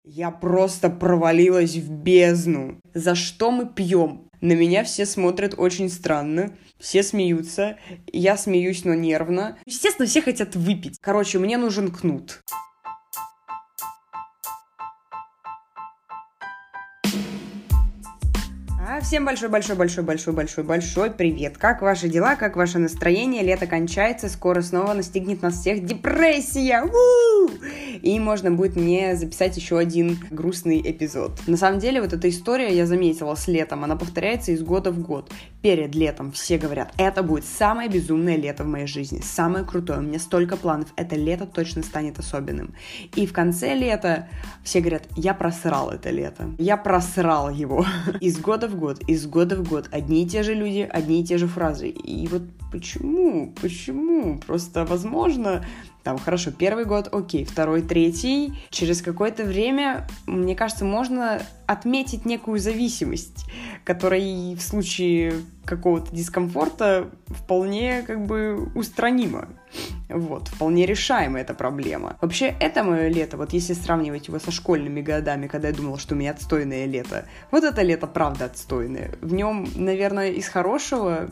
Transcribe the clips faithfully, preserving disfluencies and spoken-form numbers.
Я просто провалилась в бездну. За что мы пьем? На меня все смотрят очень странно, все смеются, я смеюсь, но нервно. Естественно, все хотят выпить. Короче, мне нужен кнут. Всем большой-большой-большой-большой-большой привет! Как ваши дела? Как ваше настроение? Лето кончается, скоро снова настигнет нас всех депрессия! У-у-у! И можно будет мне записать еще один грустный эпизод. На самом деле, вот эта история, я заметила, с летом, она повторяется из года в год. Перед летом все говорят, это будет самое безумное лето в моей жизни, самое крутое, у меня столько планов, это лето точно станет особенным. И в конце лета все говорят, я просрал это лето, я просрал его. Из года в год, из года в год одни и те же люди, одни и те же фразы. И вот почему, почему? Просто возможно... Там, хорошо, первый год, окей, второй, третий. Через какое-то время, мне кажется, можно отметить некую зависимость, которая в случае какого-то дискомфорта вполне как бы устранима. Вот, вполне решаема эта проблема. Вообще, это мое лето, вот если сравнивать его со школьными годами, когда я думала, что у меня отстойное лето, вот это лето правда отстойное. В нем, наверное, из хорошего...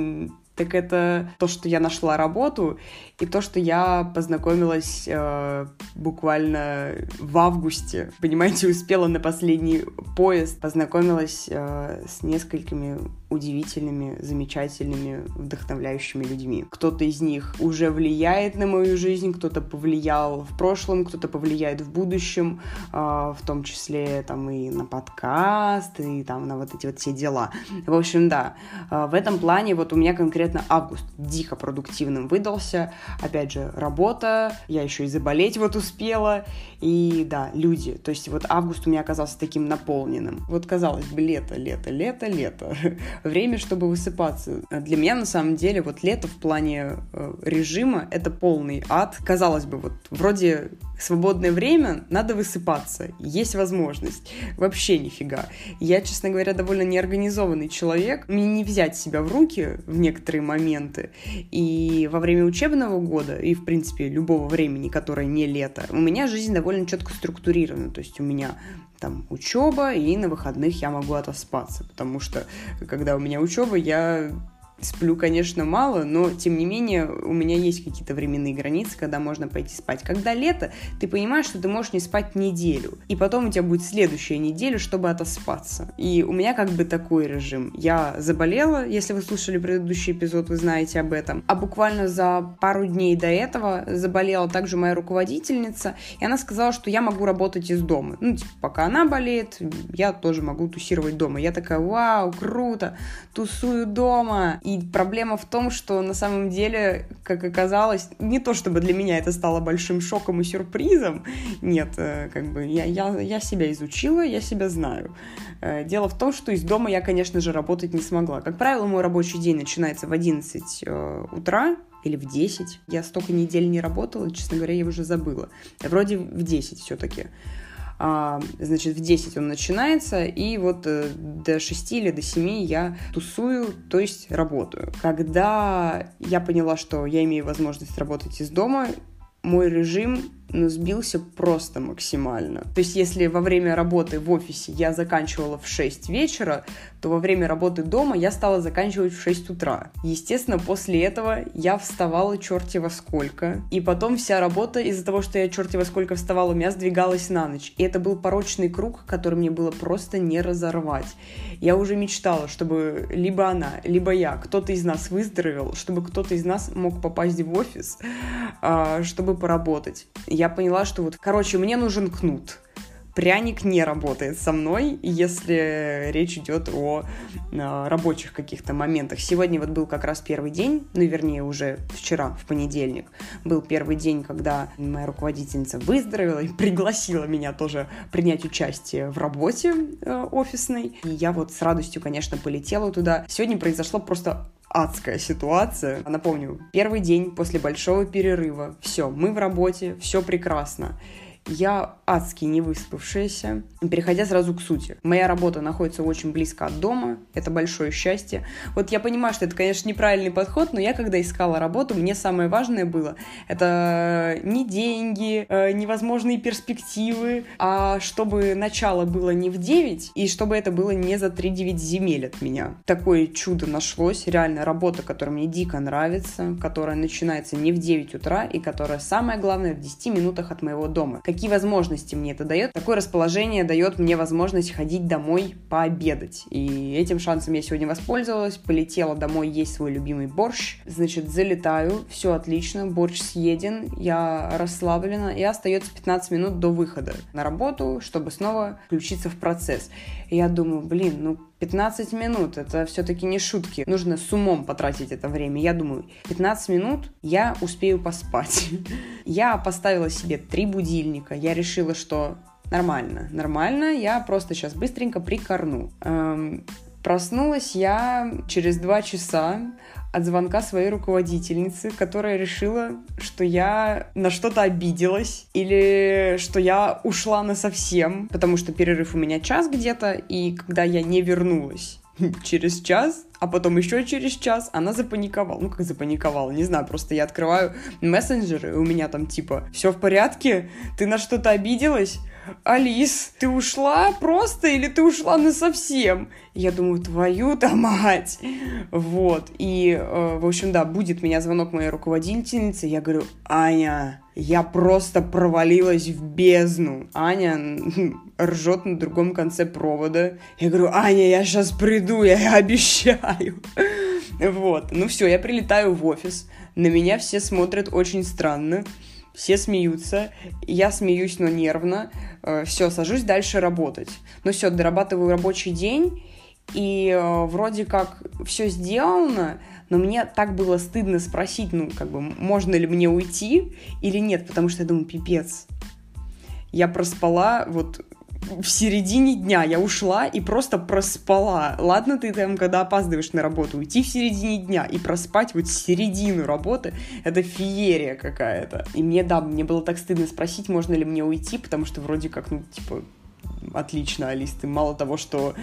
так это то, что я нашла работу, и то, что я познакомилась э, буквально в августе. Понимаете, успела на последний поезд, познакомилась э, с несколькими удивительными, замечательными, вдохновляющими людьми. Кто-то из них уже влияет на мою жизнь, кто-то повлиял в прошлом, кто-то повлияет в будущем, э, в том числе там и на подкаст, и там на вот эти вот все дела. В общем, да, э, в этом плане вот у меня конкретно август дико продуктивным выдался. Опять же, работа, я еще и заболеть вот успела, и да, люди. То есть вот август у меня оказался таким наполненным. Вот казалось бы, лето, лето, лето, лето. Время, чтобы высыпаться. Для меня, на самом деле, вот лето в плане э, режима — это полный ад. Казалось бы, вот вроде свободное время, надо высыпаться, есть возможность. Вообще нифига. Я, честно говоря, довольно неорганизованный человек. Мне не взять себя в руки в некоторые моменты. И во время учебного года, и, в принципе, любого времени, которое не лето, у меня жизнь довольно четко структурирована. То есть у меня там учеба, и на выходных я могу отоспаться. Потому что, когда у меня учеба, я... сплю, конечно, мало, но, тем не менее, у меня есть какие-то временные границы, когда можно пойти спать. Когда лето, ты понимаешь, что ты можешь не спать неделю, и потом у тебя будет следующая неделя, чтобы отоспаться. И у меня как бы такой режим. Я заболела, если вы слушали предыдущий эпизод, вы знаете об этом. А буквально за пару дней до этого заболела также моя руководительница, и она сказала, что я могу работать из дома. Ну, типа, пока она болеет, я тоже могу тусировать дома. Я такая, вау, круто, тусую дома. И проблема в том, что на самом деле, как оказалось, не то чтобы для меня это стало большим шоком и сюрпризом, нет, как бы я, я, я себя изучила, я себя знаю. Дело в том, что из дома я, конечно же, работать не смогла. Как правило, мой рабочий день начинается в одиннадцать утра, или в десять. Я столько недель не работала, честно говоря, я уже забыла. Вроде в десять все-таки. А, значит, в десять он начинается, и вот э, до шести или до семи я тусую, то есть работаю. Когда я поняла, что я имею возможность работать из дома, мой режим, ну, сбился просто максимально. То есть, если во время работы в офисе я заканчивала в шесть вечера, то во время работы дома я стала заканчивать в шесть утра. Естественно, после этого я вставала черти во сколько. И потом вся работа из-за того, что я черти во сколько вставала, у меня сдвигалась на ночь. И это был порочный круг, который мне было просто не разорвать. Я уже мечтала, чтобы либо она, либо я, кто-то из нас выздоровел, чтобы кто-то из нас мог попасть в офис, чтобы поработать. Я поняла, что вот, короче, мне нужен кнут. Пряник не работает со мной, если речь идет о, о рабочих каких-то моментах. Сегодня вот был как раз первый день, ну, вернее, уже вчера, в понедельник, был первый день, когда моя руководительница выздоровела и пригласила меня тоже принять участие в работе э, офисной. И я вот с радостью, конечно, полетела туда. Сегодня произошла просто адская ситуация. Напомню, первый день после большого перерыва. Все, мы в работе, все прекрасно. Я адски не выспавшаяся. Переходя сразу к сути. Моя работа находится очень близко от дома. Это большое счастье. Вот я понимаю, что это, конечно, неправильный подход, но я, когда искала работу, мне самое важное было это не деньги, невозможные перспективы, а чтобы начало было не в девять, и чтобы это было не за три-девять земель от меня. Такое чудо нашлось. Реально работа, которая мне дико нравится, которая начинается не в девять утра и которая, самое главное, в десяти минутах от моего дома. Какие возможности мне это дает? Такое расположение дает мне возможность ходить домой пообедать. И этим шансом я сегодня воспользовалась, полетела домой есть свой любимый борщ. Значит, залетаю, все отлично, борщ съеден, я расслаблена, и остается пятнадцать минут до выхода на работу, чтобы снова включиться в процесс. И я думаю, блин, ну пятнадцать минут, это все-таки не шутки. Нужно с умом потратить это время. Я думаю, пятнадцать минут я успею поспать. Я поставила себе три будильника. Я решила, что нормально, нормально. Я просто сейчас быстренько прикорну. Эм, проснулась я через два часа от звонка своей руководительницы, которая решила, что я на что-то обиделась или что я ушла насовсем, потому что перерыв у меня час где-то, и когда я не вернулась через час, а потом еще через час, она запаниковала. Ну, как запаниковала, не знаю, просто я открываю мессенджеры, и у меня там типа «Все в порядке? Ты на что-то обиделась? Алис, ты ушла просто или ты ушла насовсем?» Я думаю, твою-то мать! Вот, и, э, в общем, да, будет меня звонок моей руководительницы, я говорю, Аня, я просто провалилась в бездну. Аня ржет на другом конце провода. Я говорю, Аня, я сейчас приду, я обещаю. Вот, ну все, я прилетаю в офис, на меня все смотрят очень странно. Все смеются, я смеюсь, но нервно. Все, сажусь дальше работать. Ну все, дорабатываю рабочий день, и э, вроде как все сделано, но мне так было стыдно спросить, ну, как бы, можно ли мне уйти или нет, потому что я думаю, пипец. Я проспала вот в середине дня, я ушла и просто проспала. Ладно, ты там, когда опаздываешь на работу, уйти в середине дня и проспать вот середину работы, это феерия какая-то. И мне, да, мне было так стыдно спросить, можно ли мне уйти, потому что вроде как, ну, типа, отлично, Алис, ты мало того, что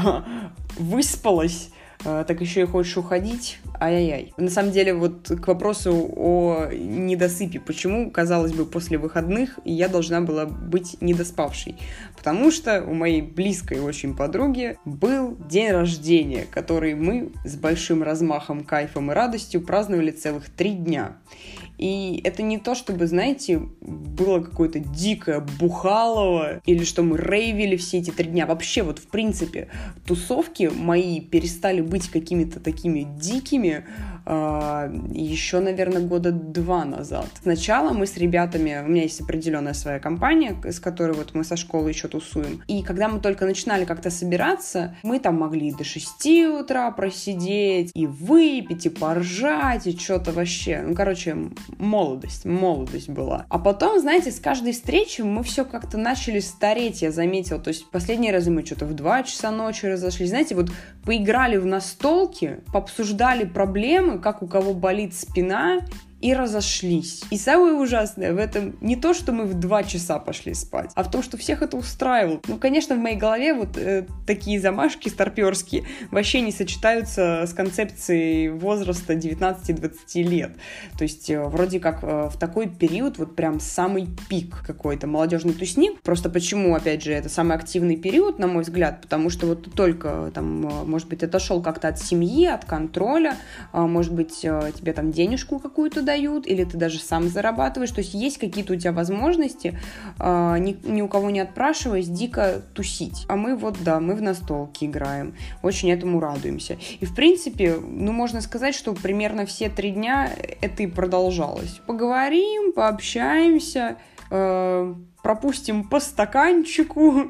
выспалась, так еще и хочешь уходить, ай-яй-яй. На самом деле, вот к вопросу о недосыпе. Почему, казалось бы, после выходных я должна была быть недоспавшей? Потому что у моей близкой очень подруги был день рождения, который мы с большим размахом, кайфом и радостью праздновали целых три дня. И это не то, чтобы, знаете, было какое-то дикое бухалово, или что мы рейвили все эти три дня. Вообще, вот в принципе, тусовки мои перестали быть какими-то такими дикими э, еще, наверное, года два назад. Сначала мы с ребятами, у меня есть определенная своя компания, с которой вот мы со школы еще тусуем. И когда мы только начинали как-то собираться, мы там могли до шести утра просидеть, и выпить, и поржать, и что-то вообще. Ну, короче, молодость, молодость была. А потом, знаете, с каждой встречи мы все как-то начали стареть, я заметила. То есть последние разы мы что-то в два часа ночи разошлись. Знаете, вот поиграли в настолки, пообсуждали проблемы, как у кого болит спина, и разошлись. И самое ужасное в этом не то, что мы в два часа пошли спать, а в том, что всех это устраивало. Ну, конечно, в моей голове вот э, такие замашки старперские вообще не сочетаются с концепцией возраста девятнадцати-двадцати лет. То есть э, вроде как э, в такой период вот прям самый пик какой-то молодежный тусник. Просто почему, опять же, это самый активный период, на мой взгляд, потому что вот ты только там, может быть, отошел как-то от семьи, от контроля, э, может быть, э, тебе там денежку какую-то дают, или ты даже сам зарабатываешь, то есть есть какие-то у тебя возможности, э, ни, ни у кого не отпрашиваясь, дико тусить. А мы вот, да, мы в настолки играем, очень этому радуемся. И, в принципе, ну, можно сказать, что примерно все три дня это и продолжалось. Поговорим, пообщаемся, э, пропустим по стаканчику,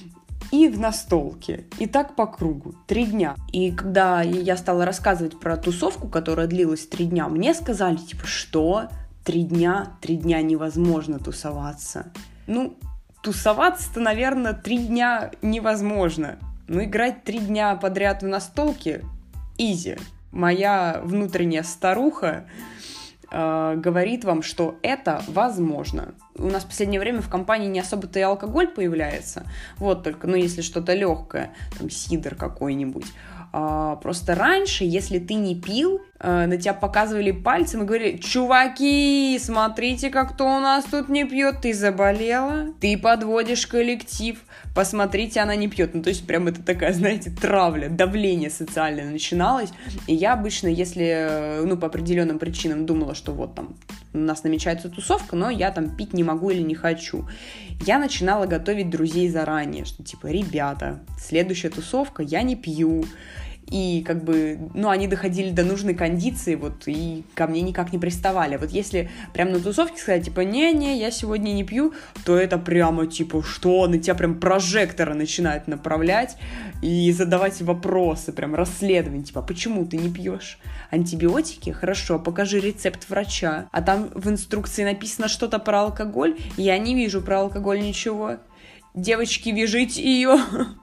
и в настолке. И так по кругу. Три дня. И когда я стала рассказывать про тусовку, которая длилась три дня, мне сказали, типа, что? Три дня? Три дня невозможно тусоваться. Ну, тусоваться-то, наверное, три дня невозможно. Но играть три дня подряд в настолке – изи. Моя внутренняя старуха э, говорит вам, что это возможно. у нас в последнее время в компании не особо-то и алкоголь появляется, вот только, ну, если что-то легкое, там, сидр какой-нибудь. А, просто раньше, если ты не пил, а, на тебя показывали пальцем и говорили: чуваки, смотрите-ка, кто у нас тут не пьет, ты заболела, ты подводишь коллектив, посмотрите, она не пьет. Ну, то есть, прям это такая, знаете, травля, давление социальное начиналось. И я обычно, если, ну, по определенным причинам думала, что вот там у нас намечается тусовка, но я там пить не могу или не хочу, я начинала готовить друзей заранее, что типа: ребята, следующая тусовка, я не пью. И как бы, ну, они доходили до нужной кондиции, вот, и ко мне никак не приставали. Вот если прям на тусовке сказать, типа: не-не, я сегодня не пью, то это прямо, типа, что? На тебя прям прожекторы начинают направлять и задавать вопросы, прям расследование, типа: почему ты не пьешь? Антибиотики? Хорошо, покажи рецепт врача. А там в инструкции написано что-то про алкоголь, я не вижу про алкоголь ничего. Девочки, вяжите ее.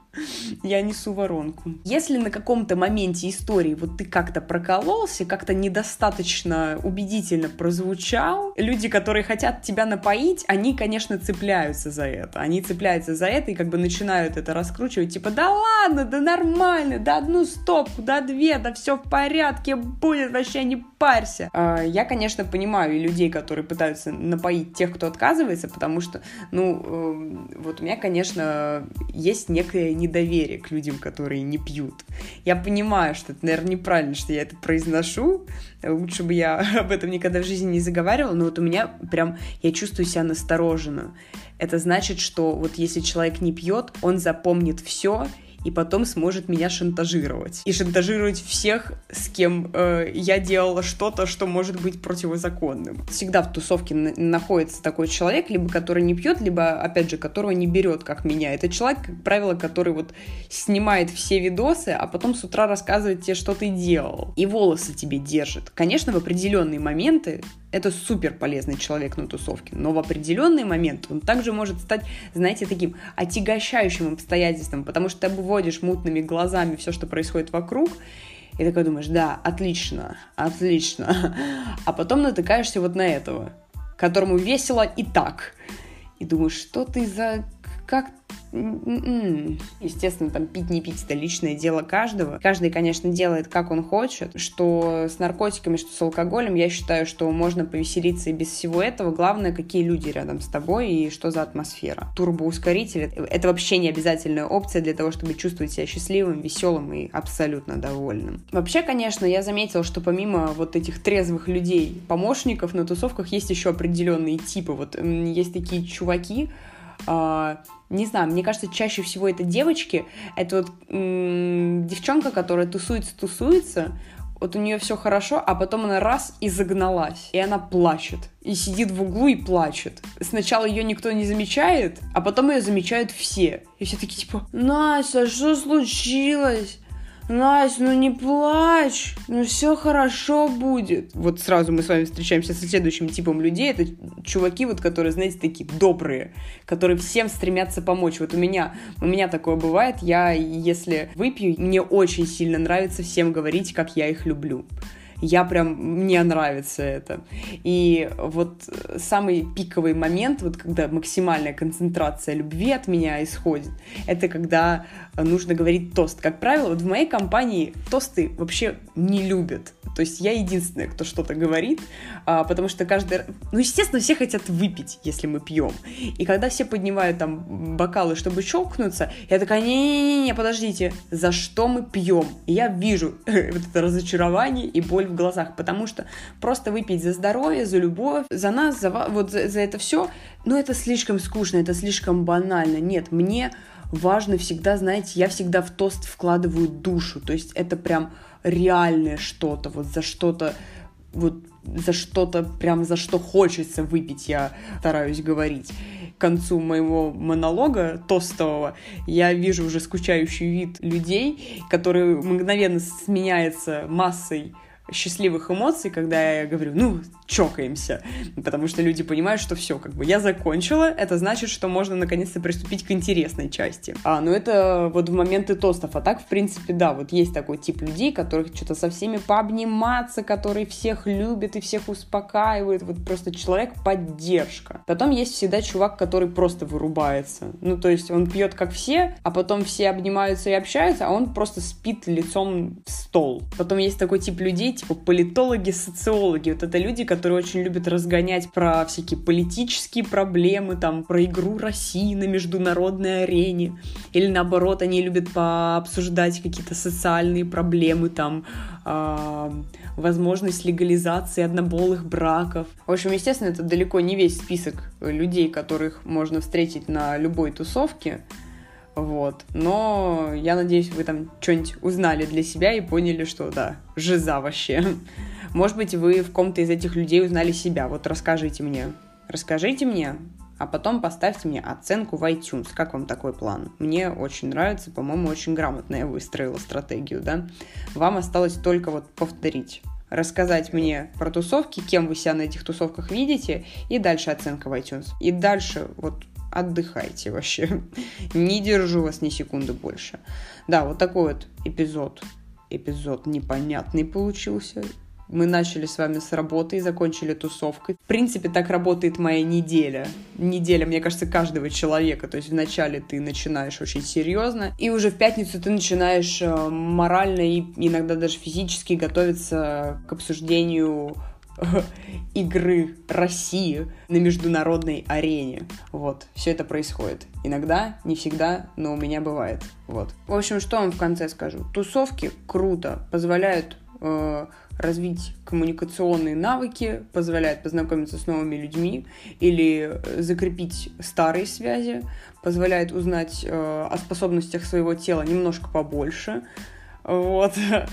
Я несу воронку. Если на каком-то моменте истории вот ты как-то прокололся, как-то недостаточно убедительно прозвучал, люди, которые хотят тебя напоить, они, конечно, цепляются за это. Они цепляются за это и как бы начинают это раскручивать, типа: да ладно, да нормально, да одну стопку, да две, да все в порядке будет, вообще не парься. Я, конечно, понимаю и людей, которые пытаются напоить тех, кто отказывается, потому что, ну, вот у меня, конечно, есть некое недоверие к людям, которые не пьют. Я понимаю, что это, наверное, неправильно, что я это произношу. Лучше бы я об этом никогда в жизни не заговаривала, но вот у меня прям, я чувствую себя настороженно. Это значит, что вот если человек не пьет, он запомнит все и потом сможет меня шантажировать. И шантажировать всех, с кем э, я делала что-то, что может быть противозаконным. Всегда в тусовке на- находится такой человек, либо который не пьет, либо, опять же, которого не берет, как меня. Это человек, как правило, который вот снимает все видосы, а потом с утра рассказывает тебе, что ты делал. И волосы тебе держит. Конечно, в определенные моменты это супер полезный человек на тусовке, но в определенный момент он также может стать, знаете, таким отягощающим обстоятельством, потому что ты обводишь мутными глазами все, что происходит вокруг, и такой думаешь: да, отлично, отлично, а потом натыкаешься вот на этого, которому весело и так, и думаешь: что ты за... как... Естественно, там пить, не пить — это личное дело каждого. Каждый, конечно, делает, как он хочет. Что с наркотиками, что с алкоголем, я считаю, что можно повеселиться и без всего этого. Главное, какие люди рядом с тобой и что за атмосфера. Турбоускоритель — это вообще не обязательная опция для того, чтобы чувствовать себя счастливым, веселым и абсолютно довольным. Вообще, конечно, я заметила, что помимо вот этих трезвых людей, помощников на тусовках, есть еще определенные типы. Вот есть такие чуваки, Uh, не знаю, мне кажется, чаще всего это девочки. Это вот м- девчонка, которая тусуется-тусуется, вот у нее все хорошо, а потом она раз и загналась, и она плачет. И сидит в углу и плачет. Сначала ее никто не замечает, а потом ее замечают все. И все такие типа: Настя, что случилось? Настя, ну не плачь, ну все хорошо будет. Вот сразу мы с вами встречаемся со следующим типом людей. Это чуваки, вот, которые, знаете, такие добрые, которые всем стремятся помочь. Вот у меня, у меня такое бывает. Я, если выпью, мне очень сильно нравится всем говорить, как я их люблю. Я прям, мне нравится это. И вот самый пиковый момент, вот когда максимальная концентрация любви от меня исходит, это когда нужно говорить тост. Как правило, вот в моей компании тосты вообще не любят. То есть я единственная, кто что-то говорит, потому что каждый... Ну, естественно, все хотят выпить, если мы пьем. И когда все поднимают там бокалы, чтобы чокнуться, я такая: не-не-не, подождите, за что мы пьем? И я вижу вот это разочарование и боль в глазах, потому что просто выпить за здоровье, за любовь, за нас, за, вот за, за это все, ну, это слишком скучно, это слишком банально. Нет, мне важно всегда, знаете, я всегда в тост вкладываю душу, то есть это прям реальное что-то, вот за что-то, вот за что-то, прям за что хочется выпить, я стараюсь говорить. К концу моего монолога тостового я вижу уже скучающий вид людей, который мгновенно сменяется массой счастливых эмоций, когда я говорю, ну, чокаемся, потому что люди понимают, что все, как бы я закончила, это значит, что можно наконец-то приступить к интересной части. А, ну это вот в моменты тостов, а так, в принципе, да, вот есть такой тип людей, которых что-то со всеми пообниматься, который всех любит и всех успокаивает, вот просто человек-поддержка. Потом есть всегда чувак, который просто вырубается, ну, то есть он пьет как все, а потом все обнимаются и общаются, а он просто спит лицом в стол. Потом есть такой тип людей, типа политологи, социологи. Вот это люди, которые очень любят разгонять про всякие политические проблемы, там, про игру России на международной арене. Или наоборот, они любят пообсуждать какие-то социальные проблемы, там, э, возможность легализации однополых браков. В общем, естественно, это далеко не весь список людей, которых можно встретить на любой тусовке. Вот. Но я надеюсь, вы там что-нибудь узнали для себя и поняли, что да, жиза вообще. Может быть, вы в ком-то из этих людей узнали себя. Вот расскажите мне. Расскажите мне, а потом поставьте мне оценку в iTunes. Как вам такой план? Мне очень нравится, по-моему, очень грамотно я выстроила стратегию, да? Вам осталось только вот повторить. Рассказать мне про тусовки, кем вы себя на этих тусовках видите, и дальше оценка в iTunes. И дальше вот отдыхайте вообще. Не держу вас ни секунды больше. Да, вот такой вот эпизод. Эпизод непонятный получился. Мы начали с вами с работы и закончили тусовкой. В принципе, так работает моя неделя. Неделя, мне кажется, каждого человека. То есть вначале ты начинаешь очень серьезно, и уже в пятницу ты начинаешь морально и иногда даже физически готовиться к обсуждению игры России на международной арене. Вот, все это происходит. Иногда, не всегда, но у меня бывает. Вот. В общем, что вам в конце скажу? Тусовки круто, позволяют э, развить коммуникационные навыки, позволяют познакомиться с новыми людьми или закрепить старые связи, позволяет узнать э, о способностях своего тела немножко побольше. Вот.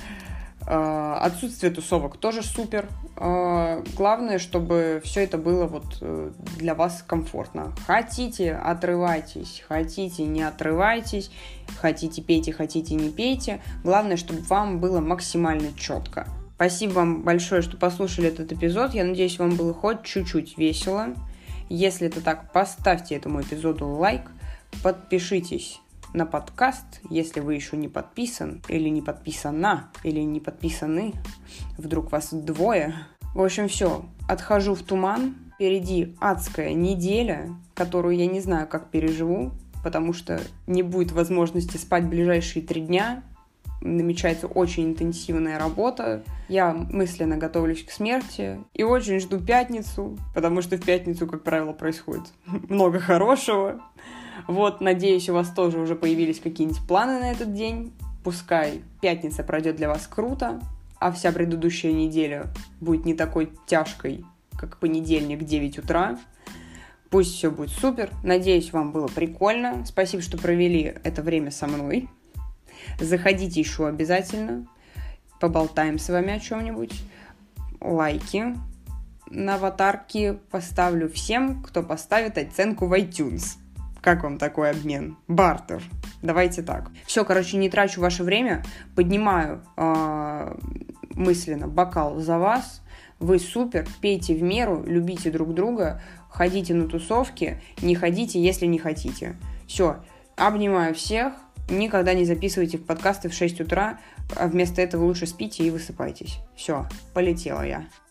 Отсутствие тусовок тоже супер. Главное, чтобы все это было вот для вас комфортно. Хотите, отрывайтесь. Хотите, не отрывайтесь. Хотите, пейте, хотите, не пейте. Главное, чтобы вам было максимально четко. Спасибо вам большое, что послушали этот эпизод. Я надеюсь, вам было хоть чуть-чуть весело. Если это так, поставьте этому эпизоду лайк. Подпишитесь на подкаст, если вы еще не подписан, или не подписана, или не подписаны, вдруг вас двое. В общем, все, отхожу в туман, впереди адская неделя, которую я не знаю, как переживу, потому что не будет возможности спать ближайшие три дня, намечается очень интенсивная работа, я мысленно готовлюсь к смерти и очень жду пятницу, потому что в пятницу, как правило, происходит много хорошего. Вот, надеюсь, у вас тоже уже появились какие-нибудь планы на этот день. Пускай пятница пройдет для вас круто, а вся предыдущая неделя будет не такой тяжкой, как понедельник, девять утра. Пусть все будет супер. Надеюсь, вам было прикольно. Спасибо, что провели это время со мной. Заходите еще обязательно. Поболтаем с вами о чем-нибудь. Лайки на аватарке поставлю всем, кто поставит оценку в iTunes. Как вам такой обмен? Бартер. Давайте так. Все, короче, не трачу ваше время. Поднимаю э, мысленно бокал за вас. Вы супер. Пейте в меру. Любите друг друга. Ходите на тусовки. Не ходите, если не хотите. Все. Обнимаю всех. Никогда не записывайте в подкасты в шесть утра. А вместо этого лучше спите и высыпайтесь. Все. Полетела я.